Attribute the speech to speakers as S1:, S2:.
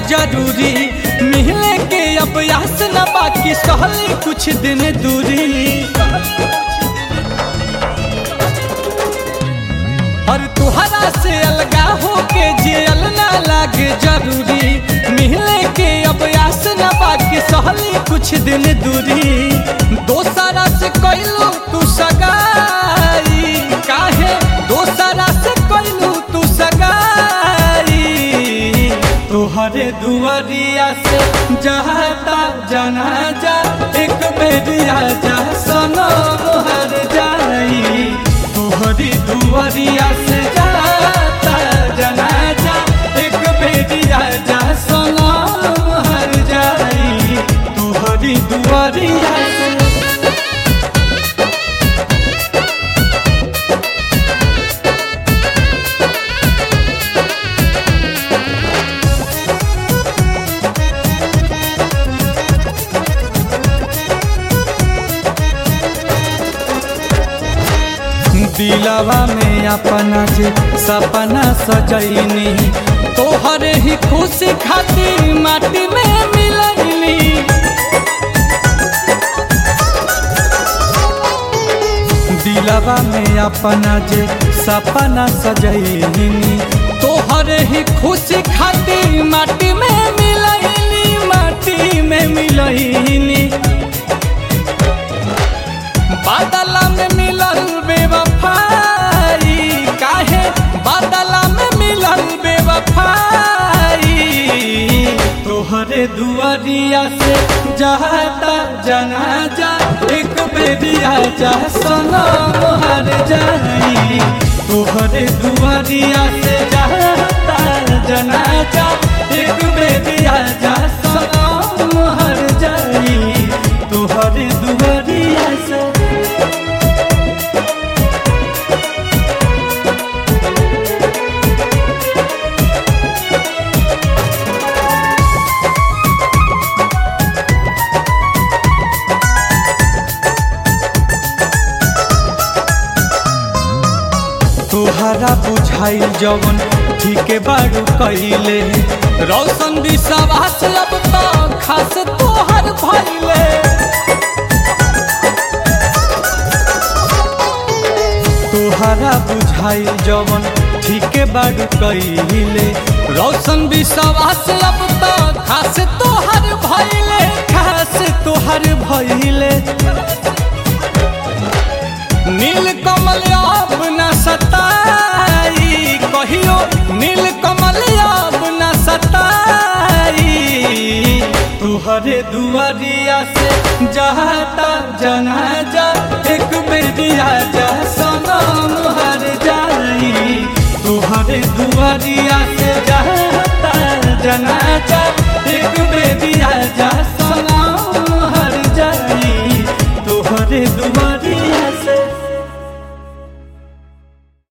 S1: जरूरी मिलने के अब यास न बाकी सहली कुछ दिन दूरी। और तुहरा से अलगा होके जियल ना लागे जरूरी मिलने के अब यास न बाकी सहली कुछ दिन दूरी। दोसरा से कैलू तू सगाई काहे दोसरा से कैलू तू सगाई। तोहरे दुआरिया से जाता जनाजा एक बेरिया जा सनम हर जाई। तोहरी दुआरिया से जाता जनाजा एक बेरिया जा सनम हर जाई। तोहरी दुआरिया से दिलवा में अपना जे सपना सजैनी तोहरे ही खुशी खातिर माटी में मिलैनी। दिलवा में अपना जे सपना सजैनी तोहरे ही खुशी खातिर माटी में मिलैनी माटी में मिलैनी। बादला में मिलल बेवफाई काहे बादला में मिलल बेवफाई। तोहरे दुआरिया से जाता जनाजा एक बेरिया जा सनम हर जाई। तोहरे दुआरिया से जाता जनाजा एक बेरिया जा सनम हर जाई। तोहरे दुआरिया से तोहरा बुझाई जवन ठीक बारू कैले रौशन विश्वास अब तो खास तोहर भइले। तोहरा बुझाई जवन ठीक बारू कैले रौशन विश्वास अब तो खास तोहर भइले खास तोहर भइले। नील कमल अब न सताई कहियो नील कमल अब न सताई। तोहरे दुआरिया से जाता जनाजा एक बेरिया जा सनम हर जाई। तोहरे दुआरिया से जाता जनाजा